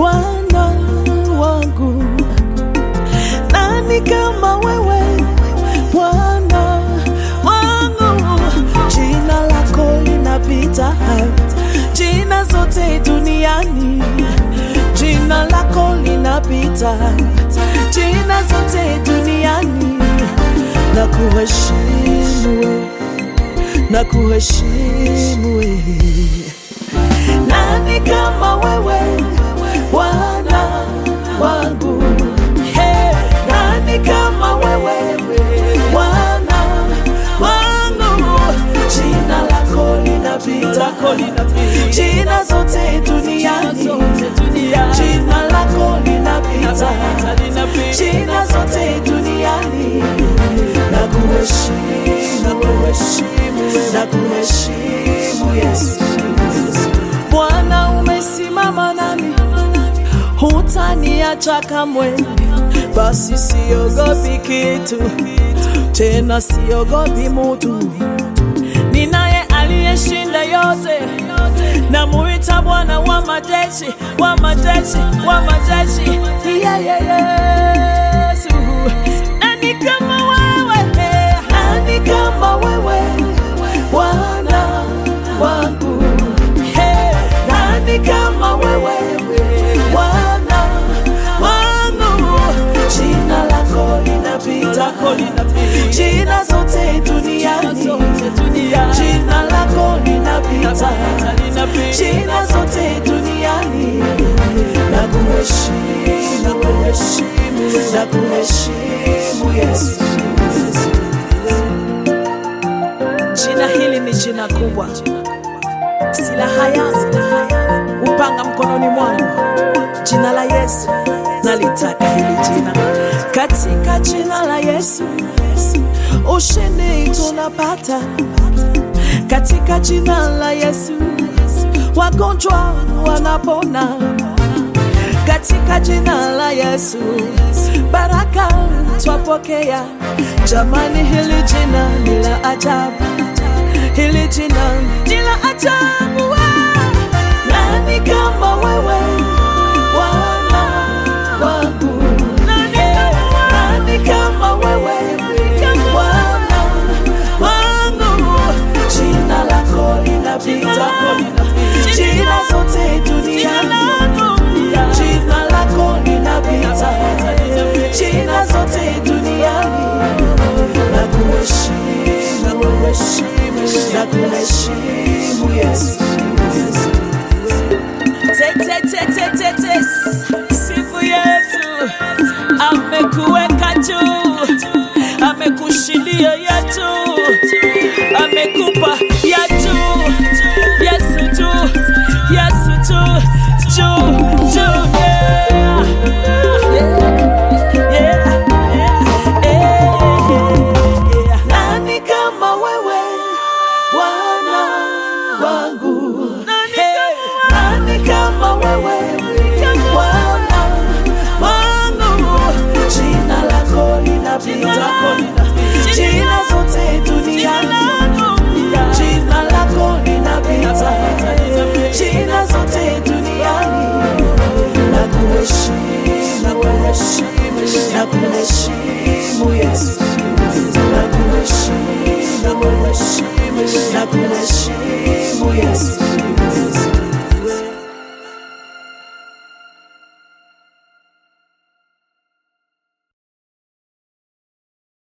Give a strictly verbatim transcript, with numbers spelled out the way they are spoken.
Bwana wangu. Nani kama wewe Bwana wangu? Jina lako linapita jina zote duniani, jina lako linapita jina zote duniani. Na kuheshimu, na kuheshimu. Nani kama wewe Bwana wangu? Hey, nani kama wewe Bwana wangu? Jina lako linapita jina zote duniani, jina lako linapita jina zote duniani. Na kuheshimu, na kuheshimu, na kuheshimu Yesu. Bwana umesimama nami, hutaniacha kamwe. Basi siogopi kitu, tena siogopi mtu. Ninaye aliyeshinda yote, namuita Bwana wa majeshi, wa majeshi, wa majeshi. Yeah, yeah, yeah. Yesu. Nani kama wewe? Nani kama wewe Bwana wangu? Hey, nani kama wewe Bwana wangu? Jina lako linapita jina zote duniani, jina lako linapita jina zote duniani. Na kuheshimu, na kuheshimu, na kuheshimu Yesu. Jina hili ni jina kubwa, silaha yangu, upanga mkononi mwangu. Jina la Yesu nalitaka hili jina. Katika jina la Yesu ushindi tunapata. Katika jina la Yesu wagonjwa wanapona. Katika jina la Yesu baraka twapokea. Jamani, hili jina ni la ajabu, hili jina ni la ajabu. Nani kama wewe Bwana wangu? Nani kama wewe Bwana wangu? Jina lako linapita jina zote duniani, jina lako linapita jina zote duniani. Na kuheshimu, na kuheshimu, na kuheshimu Yesu. Te te te te te te sifu Yesu. Amekuweka juu, amekushindia yetu, amekupa ya juu. Yesu juu, Yesu juu, juu, juu. Yeah, yeah, yeah, yeah. Nani kama wewe Bwana wangu? Hey, nani kama wewe Bwana wangu? Jina lako linapita jina zote duniani, jina lako linapita jina zote duniani. Na kuheshimu, na kuheshimu, na kuheshimu Yesu. Na kuheshimu, na kuheshimu, na kuheshimu